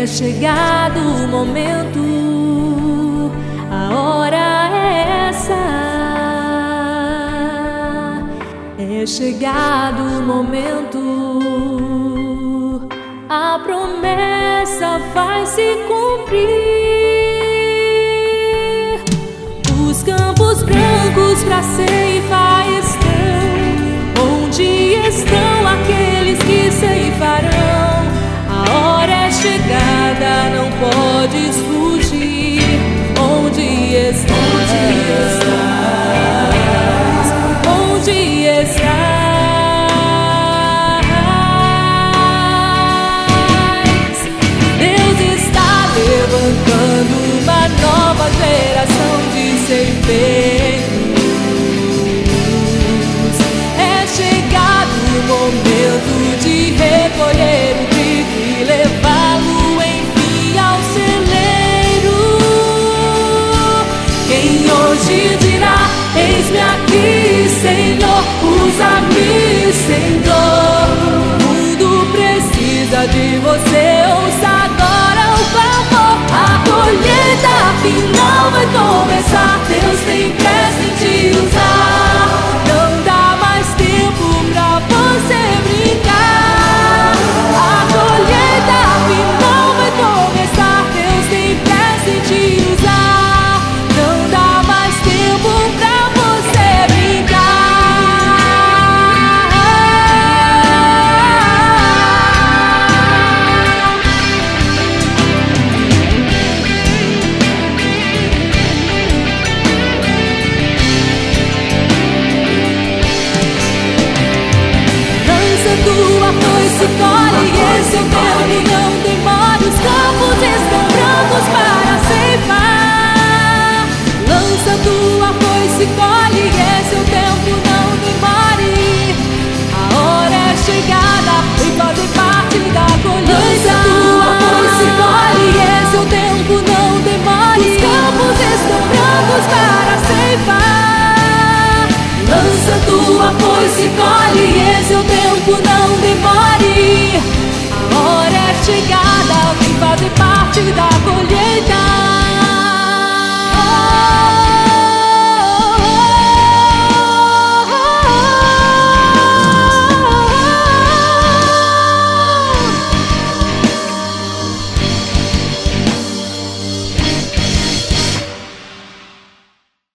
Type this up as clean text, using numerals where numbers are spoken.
É chegado o momento, a hora é essa. É chegado o momento, a promessa vai se cumprir. Os campos brancos pra ceifa estão, onde estão aqueles que ceifarão? A hora é chegada, não podes fugir. Onde estás? Onde estás? Deus está levantando uma nova geração de ceifeiros. É chegado o momento de recolher o trigo e levá-lo enfim ao celeiro. Quem hoje dirá: eis-me aqui, Senhor, usa-me sem dor. O mundo precisa de você, ouça agora o clamor. A colheita final vai começar, Deus tem pressa em te usar. Não dá mais tempo pra você brincar. A colheita final vai começar, Deus tem pressa em te usar. Não dá mais tempo pra você brincar. Lança tua foice, colhe esse tempo, não demore, os campos estão prontos para ceifar. Lança tua foice, colhe esse tempo, não demore. A hora é chegada, vem fazer parte da colheita. Lança tua foice, colhe esse tempo, não demore. Os campos estão prontos para ceifar. Lança tua foice, colhe esse tempo, não demore. A hora é chegada, vem fazer parte da colheita.